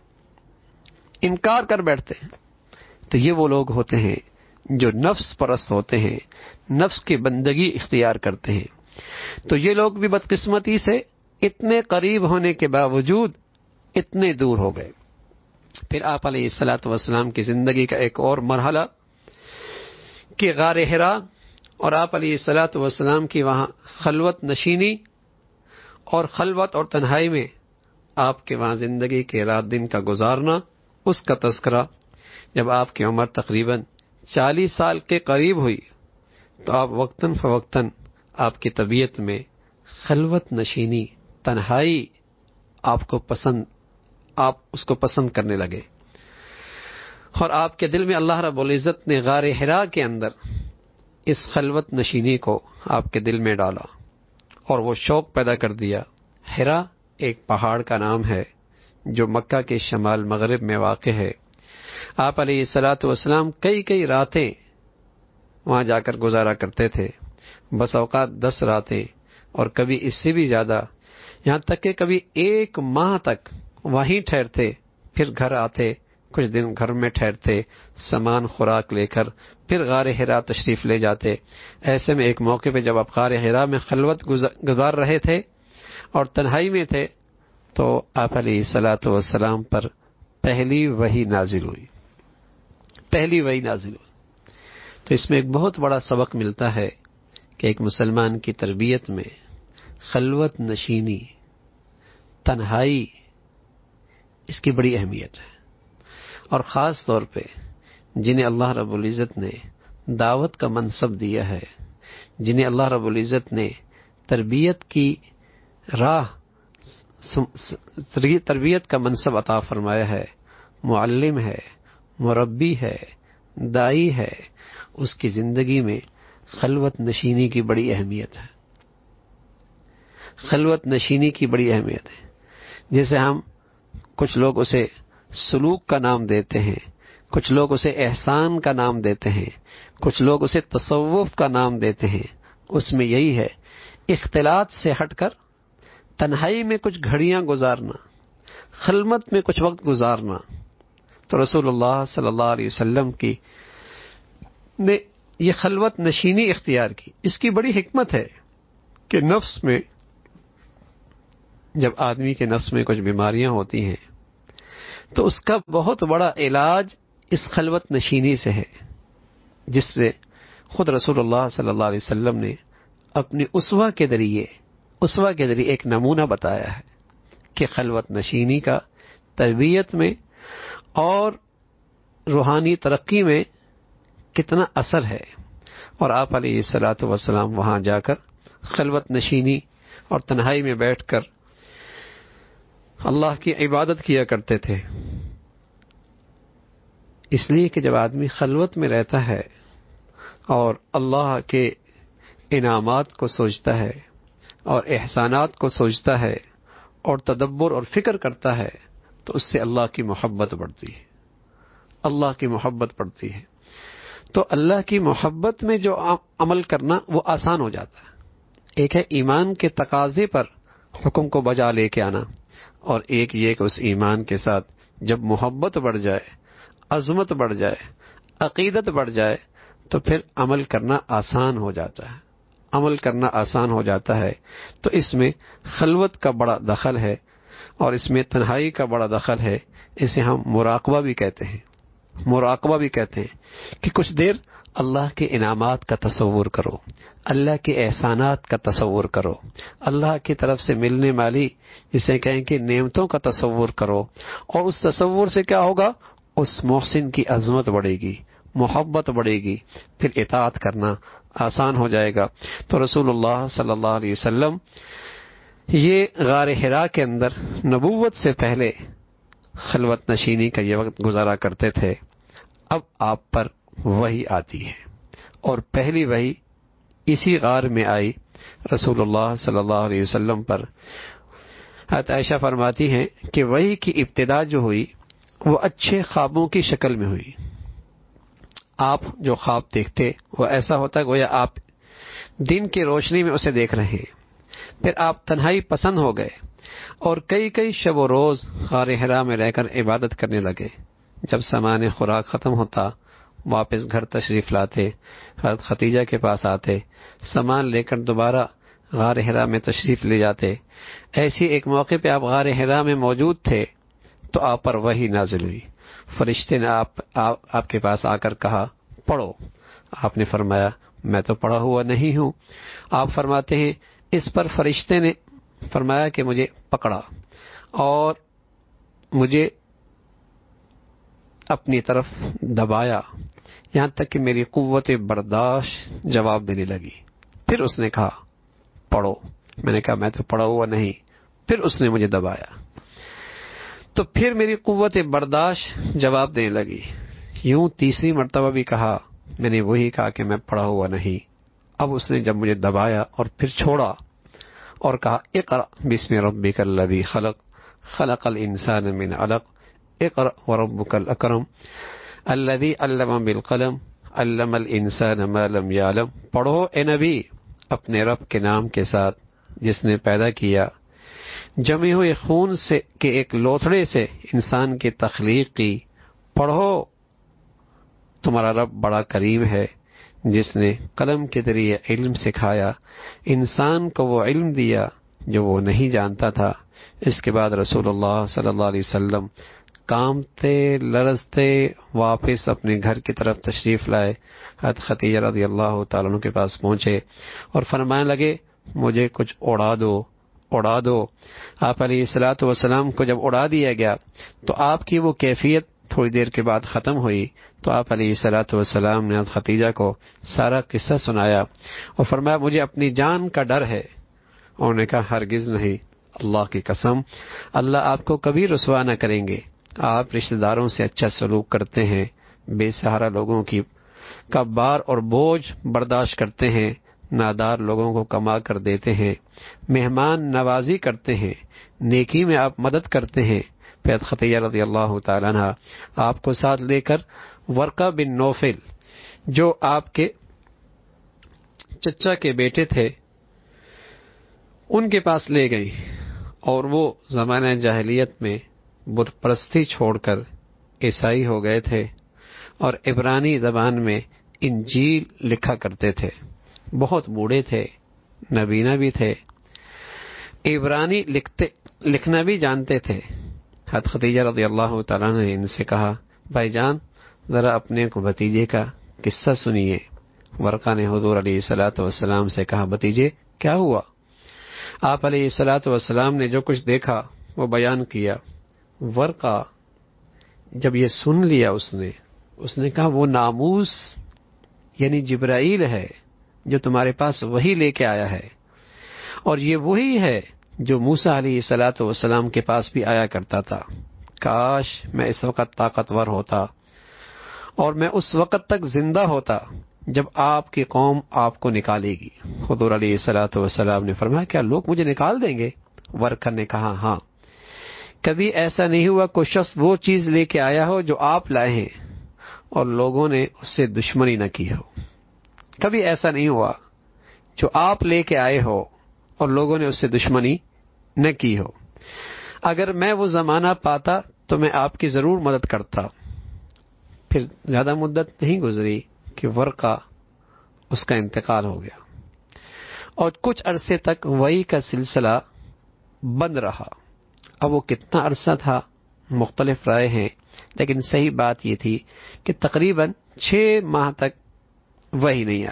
بیٹھتے ہیں۔ تو یہ وہ لوگ ہوتے ہیں جو نفس پرست ہوتے ہیں، نفس کی بندگی اختیار کرتے ہیں۔ تو یہ لوگ بھی بدقسمتی سے اتنے قریب ہونے کے باوجود اتنے دور ہو گئے۔ پھر آپ علیہ الصلوۃ والسلام کی زندگی کا ایک اور مرحلہ کہ غار حرا، اور آپ علیہ الصلوۃ والسلام کی وہاں خلوت نشینی اور خلوت اور تنہائی میں آپ کے وہاں زندگی کے رات دن کا گزارنا، اس کا تذکرہ جب آپ کی عمر تقریباً 40 سال کے قریب ہوئی تو آپ وقتاً فوقتاً آپ کی طبیعت میں خلوت نشینی، تنہائی آپ اس کو پسند کرنے لگے، اور آپ کے دل میں اللہ رب العزت نے غار حرا کے اندر اس خلوت نشینی کو آپ کے دل میں ڈالا اور وہ شوق پیدا کر دیا۔ حرا ایک پہاڑ کا نام ہے جو مکہ کے شمال مغرب میں واقع ہے۔ آپ علیہ الصلوۃ والسلام کئی راتیں وہاں جا کر گزارا کرتے تھے، بس اوقات 10 راتیں، اور کبھی اس سے بھی زیادہ، یہاں تک کہ کبھی 1 ماہ تک وہیں ٹھہرتے، پھر گھر آتے، کچھ دن گھر میں ٹھہرتے، سامان خوراک لے کر پھر غار حرا تشریف لے جاتے۔ ایسے میں ایک موقع پہ جب آپ غار حرا میں خلوت گزار رہے تھے اور تنہائی میں تھے تو آپ علیہ الصلوۃ والسلام پر پہلی وحی نازل ہوئی۔ تو اس میں ایک بہت بڑا سبق ملتا ہے کہ ایک مسلمان کی تربیت میں خلوت نشینی، تنہائی، اس کی بڑی اہمیت ہے، اور خاص طور پہ جنہیں اللہ رب العزت نے دعوت کا منصب دیا ہے، جنہیں اللہ رب العزت نے تربیت کی راہ، تربیت کا منصب عطا فرمایا ہے، معلم ہے، مربی ہے، دائی ہے، اس کی زندگی میں خلوت نشینی کی بڑی اہمیت ہے۔ خلوت نشینی کی بڑی اہمیت ہے، جیسے ہم کچھ لوگ اسے سلوک کا نام دیتے ہیں، کچھ لوگ اسے احسان کا نام دیتے ہیں، کچھ لوگ اسے تصوف کا نام دیتے ہیں۔ اس میں یہی ہے، اختلاط سے ہٹ کر تنہائی میں کچھ گھڑیاں گزارنا، خلوت میں کچھ وقت گزارنا، تو رسول اللہ صلی اللہ علیہ وسلم کی نے یہ خلوت نشینی اختیار کی۔ اس کی بڑی حکمت ہے کہ نفس میں، جب آدمی کے نفس میں کچھ بیماریاں ہوتی ہیں تو اس کا بہت بڑا علاج اس خلوت نشینی سے ہے، جس سے خود رسول اللہ صلی اللہ علیہ وسلم نے اپنی اسوہ کے ذریعے ایک نمونہ بتایا ہے کہ خلوت نشینی کا تربیت میں اور روحانی ترقی میں کتنا اثر ہے۔ اور آپ علیہ الصلوۃ والسلام وہاں جا کر خلوت نشینی اور تنہائی میں بیٹھ کر اللہ کی عبادت کیا کرتے تھے۔ اس لیے کہ جب آدمی خلوت میں رہتا ہے اور اللہ کے انعامات کو سوچتا ہے اور احسانات کو سوچتا ہے اور تدبر اور فکر کرتا ہے تو اس سے اللہ کی محبت بڑھتی ہے، اللہ کی محبت بڑھتی ہے۔ تو اللہ کی محبت میں جو عمل کرنا وہ آسان ہو جاتا ہے۔ ایک ہے ایمان کے تقاضے پر حکم کو بجا لے کے آنا، اور ایک یہ کہ اس ایمان کے ساتھ جب محبت بڑھ جائے، عظمت بڑھ جائے، عقیدت بڑھ جائے تو پھر عمل کرنا آسان ہو جاتا ہے، عمل کرنا آسان ہو جاتا ہے۔ تو اس میں خلوت کا بڑا دخل ہے اور اس میں تنہائی کا بڑا دخل ہے۔ اسے ہم مراقبہ بھی کہتے ہیں، مراقبہ بھی کہتے ہیں کہ کچھ دیر اللہ کے انعامات کا تصور کرو، اللہ کے احسانات کا تصور کرو، اللہ کی طرف سے ملنے والی جسے کہیں کہ نعمتوں کا تصور کرو، اور اس تصور سے کیا ہوگا؟ اس محسن کی عظمت بڑھے گی، محبت بڑھے گی، پھر اطاعت کرنا آسان ہو جائے گا۔ تو رسول اللہ صلی اللہ علیہ وسلم یہ غار حرا کے اندر نبوت سے پہلے خلوت نشینی کا یہ وقت گزارا کرتے تھے۔ اب آپ پر وحی آتی ہے، اور پہلی وحی اسی غار میں آئی رسول اللہ صلی اللہ علیہ وسلم پر۔ حضرت عائشہ فرماتی ہیں کہ وحی کی ابتدا جو ہوئی وہ اچھے خوابوں کی شکل میں ہوئی۔ آپ جو خواب دیکھتے وہ ایسا ہوتا ہے گویا آپ دن کی روشنی میں اسے دیکھ رہے ہیں۔ پھر آپ تنہائی پسند ہو گئے اور کئی شب و روز غار حرا میں رہ کر عبادت کرنے لگے۔ جب سامان خوراک ختم ہوتا واپس گھر تشریف لاتے، حضرت خدیجہ کے پاس آتے، سامان لے کر دوبارہ غار حرا میں تشریف لے جاتے۔ ایسی ایک موقع پہ آپ غار حرا میں موجود تھے تو آپ پر وحی نازل ہوئی۔ فرشتے نے آپ کے پاس آ کر کہا پڑھو۔ آپ نے فرمایا میں تو پڑھا ہوا نہیں ہوں۔ آپ فرماتے ہیں اس پر فرشتے نے فرمایا کہ مجھے پکڑا اور مجھے اپنی طرف دبایا، یہاں تک کہ میری قوت برداشت جواب دینے لگی۔ پھر اس نے کہا پڑھو۔ میں نے کہا میں تو پڑھا ہوا نہیں۔ پھر اس نے مجھے دبایا تو پھر میری قوت برداشت جواب دینے لگی۔ یوں تیسری مرتبہ بھی کہا، میں نے وہی کہا کہ میں پڑھا ہوا نہیں۔ اب اس نے جب مجھے دبایا اور پھر چھوڑا اور کہا اقرأ بسم ربک الذی خلق خلق الانسان من علق اقرأ وربک الاکرم الذی علم بالقلم علم الانسان ما لم یعلم۔ پڑھو اے نبی اپنے رب کے نام کے ساتھ جس نے پیدا کیا جمے ہوئے خون سے کے ایک لوتھڑے سے انسان کی تخلیق کی۔ پڑھو تمہارا رب بڑا کریم ہے جس نے قلم کے ذریعے علم سکھایا، انسان کو وہ علم دیا جو وہ نہیں جانتا تھا۔ اس کے بعد رسول اللہ صلی اللہ علیہ وسلم کانپتے لرزتے واپس اپنے گھر کی طرف تشریف لائے۔ حضرت خدیجہ رضی اللہ تعالیٰ عنہ کے پاس پہنچے اور فرمانے لگے مجھے کچھ اڑا دو اڑا دو۔ آپ علیہ الصلوۃ والسلام کو جب اڑا دیا گیا تو آپ کی وہ کیفیت تھوڑی دیر کے بعد ختم ہوئی تو آپ علیہ الصلوۃ والسلام نے حضرت خدیجہ کو سارا قصہ سنایا اور فرمایا مجھے اپنی جان کا ڈر ہے۔ انہوں نے کہا ہرگز نہیں، اللہ کی قسم اللہ آپ کو کبھی رسوا نہ کریں گے۔ آپ رشتہ داروں سے اچھا سلوک کرتے ہیں، بے سہارا لوگوں کا بار اور بوجھ برداشت کرتے ہیں، نادار لوگوں کو کما کر دیتے ہیں، مہمان نوازی کرتے ہیں، نیکی میں آپ مدد کرتے ہیں۔ پھر خدیجہ رضی اللہ تعالیٰ عنہ آپ کو ساتھ لے کر ورقہ بن نوفل جو آپ کے چچا کے بیٹے تھے ان کے پاس لے گئی، اور وہ زمانہ جاہلیت میں بت پرستی چھوڑ کر عیسائی ہو گئے تھے، اور عبرانی زبان میں انجیل لکھا کرتے تھے۔ بہت بوڑھے تھے، نبینا بھی تھے، عبرانی لکھنا بھی جانتے تھے۔ حضرت خدیجہ رضی اللہ تعالیٰ نے ان سے کہا، بھائی جان ذرا اپنے کو بھتیجے کا قصہ سنیے۔ ورقہ نے حضور علیہ الصلوۃ والسلام سے کہا، بھتیجے کیا ہوا؟ آپ علیہ الصلوۃ والسلام نے جو کچھ دیکھا وہ بیان کیا۔ ورقہ جب یہ سن لیا اس نے کہا، وہ ناموس یعنی جبرائیل ہے جو تمہارے پاس وہی لے کے آیا ہے، اور یہ وہی ہے جو موسیٰ علیہ الصلوۃ والسلام کے پاس بھی آیا کرتا تھا۔ کاش میں اس وقت طاقتور ہوتا اور میں اس وقت تک زندہ ہوتا جب آپ کی قوم آپ کو نکالے گی۔ حضور علیہ الصلوۃ والسلام نے فرمایا، کیا لوگ مجھے نکال دیں گے؟ ورقہ نے کہا، ہاں، کبھی ایسا نہیں ہوا کوئی شخص وہ چیز لے کے آیا ہو جو آپ لائے ہیں اور لوگوں نے اس سے دشمنی نہ کی ہو۔ کبھی ایسا نہیں ہوا جو آپ لے کے آئے ہو اور لوگوں نے اس سے دشمنی نہ کی ہو۔ اگر میں وہ زمانہ پاتا تو میں آپ کی ضرور مدد کرتا۔ پھر زیادہ مدت نہیں گزری کہ ورقہ اس کا انتقال ہو گیا، اور کچھ عرصے تک وحی کا سلسلہ بند رہا۔ اب وہ کتنا عرصہ تھا مختلف رائے ہیں، لیکن صحیح بات یہ تھی کہ تقریباً 6 ماہ تک وحی نہیں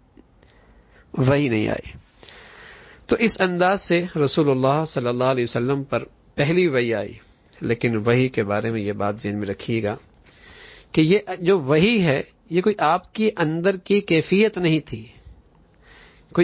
آئی۔ تو اس انداز سے رسول اللہ صلی اللہ علیہ وسلم پر پہلی وحی آئی۔ لیکن وحی کے بارے میں یہ بات ذہن میں رکھیے گا کہ یہ جو وحی ہے یہ کوئی آپ کی اندر کی کیفیت نہیں تھی، کوئی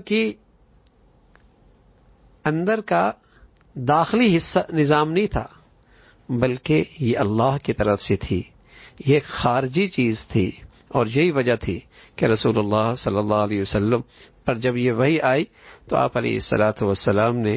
اندر کا داخلی حصہ نظام نہیں تھا، بلکہ یہ اللہ کی طرف سے تھی، یہ ایک خارجی چیز تھی۔ اور یہی وجہ تھی کہ رسول اللہ صلی اللہ علیہ وسلم پر جب یہ وحی آئی تو آپ علیہ الصلوۃ والسلام نے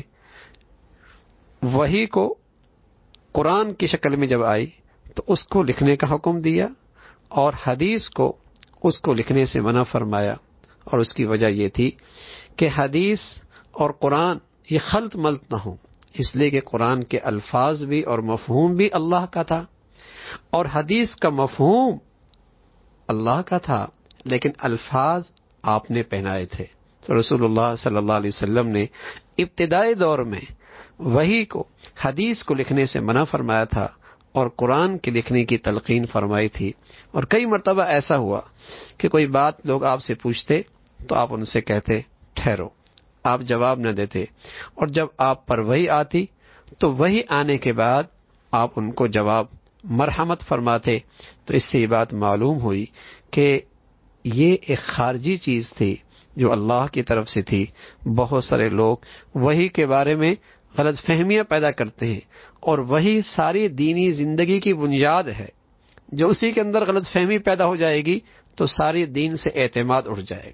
وحی کو قرآن کی شکل میں جب آئی تو اس کو لکھنے کا حکم دیا، اور حدیث کو اس کو لکھنے سے منع فرمایا۔ اور اس کی وجہ یہ تھی کہ حدیث اور قرآن یہ خلط ملط نہ ہو، اس لیے کہ قرآن کے الفاظ بھی اور مفہوم بھی اللہ کا تھا، اور حدیث کا مفہوم اللہ کا تھا، لیکن الفاظ آپ نے پہنائے تھے۔ تو رسول اللہ صلی اللہ علیہ وسلم نے ابتدائی دور میں وحی کو، حدیث کو لکھنے سے منع فرمایا تھا، اور قرآن کے لکھنے کی تلقین فرمائی تھی۔ اور کئی مرتبہ ایسا ہوا کہ کوئی بات لوگ آپ سے پوچھتے تو آپ ان سے کہتے ٹھہرو، آپ جواب نہ دیتے، اور جب آپ پر وحی آتی تو وحی آنے کے بعد آپ ان کو جواب مرحمت فرماتے۔ تو اس سے یہ بات معلوم ہوئی کہ یہ ایک خارجی چیز تھی جو اللہ کی طرف سے تھی۔ بہت سارے لوگ وحی کے بارے میں غلط فہمیاں پیدا کرتے ہیں، اور وہی ساری دینی زندگی کی بنیاد ہے۔ جو اسی کے اندر غلط فہمی پیدا ہو جائے گی تو سارے دین سے اعتماد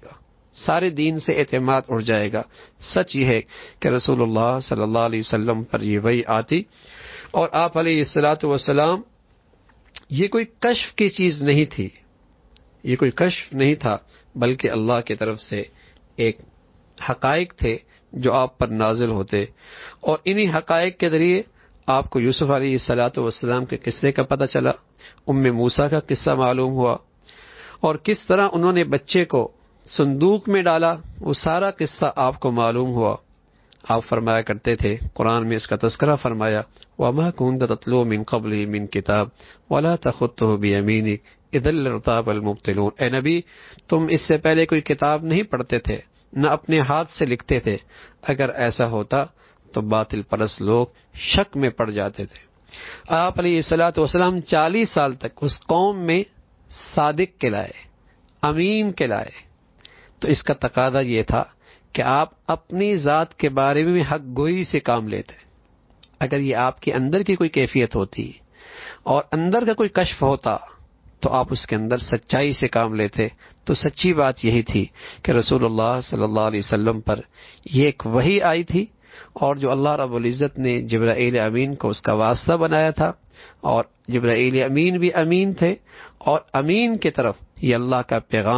اٹھ جائے گا۔ سچ یہ ہے کہ رسول اللہ صلی اللہ علیہ وسلم پر یہ وحی آتی، اور آپ علیہ الصلوۃ والسلام یہ کوئی کشف کی چیز نہیں تھی، یہ کوئی کشف نہیں تھا، بلکہ اللہ کی طرف سے ایک حقائق تھے جو آپ پر نازل ہوتے، اور انہی حقائق کے ذریعے آپ کو یوسف علیہ الصلوۃ والسلام کے قصے کا پتہ چلا، موسیٰ کا قصہ معلوم ہوا، اور کس طرح انہوں نے بچے کو صندوق میں ڈالا، وہ سارا قصہ آپ کو معلوم ہوا۔ آپ فرمایا کرتے تھے، قرآن میں اس کا تذکرہ فرمایا، وَمَا كُنْتَ تَتْلُو مِنْ قَبْلِهِ مِنْ كِتَابٍ وَلَا تَخُطُّهُ بِيَمِينِكَ إِذًا لَارْتَابَ الْمُبْطِلُونَ۔ اے نبی، تم اس سے پہلے کوئی کتاب نہیں پڑھتے تھے، نہ اپنے ہاتھ سے لکھتے تھے، اگر ایسا ہوتا تو باطل پرست لوگ شک میں پڑ جاتے تھے۔ آپ علیہ الصلوۃ والسلام 40 سال تک اس قوم میں صادق کہلائے، امین کہلائے۔ تو اس کا تقاضا یہ تھا کہ آپ اپنی ذات کے بارے میں حق گوئی سے کام لیتے۔ اگر یہ آپ کے اندر کی کوئی کیفیت ہوتی اور اندر کا کوئی کشف ہوتا تو آپ اس کے اندر سچائی سے کام لیتے۔ تو سچی بات یہی تھی کہ رسول اللہ صلی اللہ علیہ وسلم پر یہ ایک وحی آئی تھی، اور جو اللہ رب العزت نے جبرائیل امین کو اس کا واسطہ بنایا تھا، اور جبرائیل امین بھی امین تھے، اور امین کی طرف یہ اللہ کا پیغام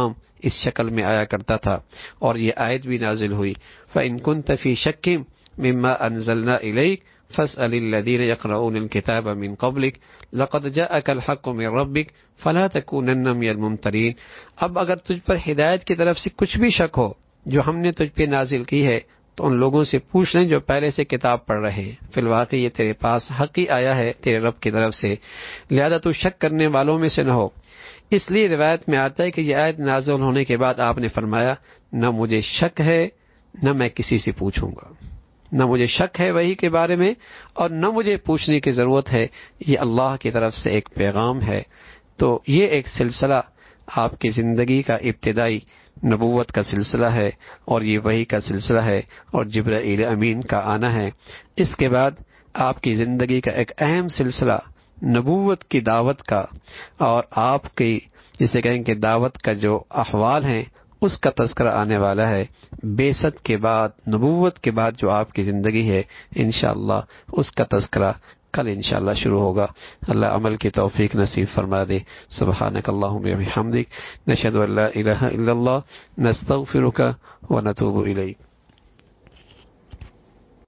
اس شکل میں آیا کرتا تھا، اور یہ آیت بھی نازل ہوئی فَإِن كُنتَ فِي شَكٍّ مِّمَّا أَنزَلْنَا إِلَيْكَ فَاسْأَلِ الَّذِينَ يَقْرَؤُونَ الْكِتَابَ مِن قَبْلِكَ لَقَدْ جَاءَكَ الْحَقُّ مِن رَّبِّكَ فَلَا تَكُونَنَّ مِنَ الْمُمْتَرِينَ۔ اب اگر تجھ پر ہدایت کی طرف سے کچھ بھی شک ہو جو ہم نے تجھ پہ نازل کی ہے تو ان لوگوں سے پوچھ لیں جو پہلے سے کتاب پڑھ رہے ہیں، فی الواقع یہ تیرے پاس حق ہی آیا ہے تیرے رب کی طرف سے، لہذا تو شک کرنے والوں میں سے نہ ہو۔ اس لیے روایت میں آتا ہے کہ یہ آیت نازل ہونے کے بعد آپ نے فرمایا نہ مجھے شک ہے نہ میں کسی سے پوچھوں گا، نہ مجھے شک ہے وحی کے بارے میں اور نہ مجھے پوچھنے کی ضرورت ہے، یہ اللہ کی طرف سے ایک پیغام ہے۔ تو یہ ایک سلسلہ آپ کی زندگی کا ابتدائی نبوت کا سلسلہ ہے، اور یہ وحی کا سلسلہ ہے، اور جبرائیل امین کا آنا ہے۔ اس کے بعد آپ کی زندگی کا ایک اہم سلسلہ نبوت کی دعوت کا، اور آپ کی جسے کہیں کہ دعوت کا جو احوال ہیں اس کا تذکرہ آنے والا ہے۔ بعثت کے بعد، نبوت کے بعد جو آپ کی زندگی ہے انشاءاللہ اس کا تذکرہ کل انشاءاللہ شروع ہوگا۔ اللہ عمل کی توفیق نصیب فرما دے۔ سبحانک اللہم و بحمدک، نشہد ان لا الہ الا اللہ، نستغفرک و نتوب الیک۔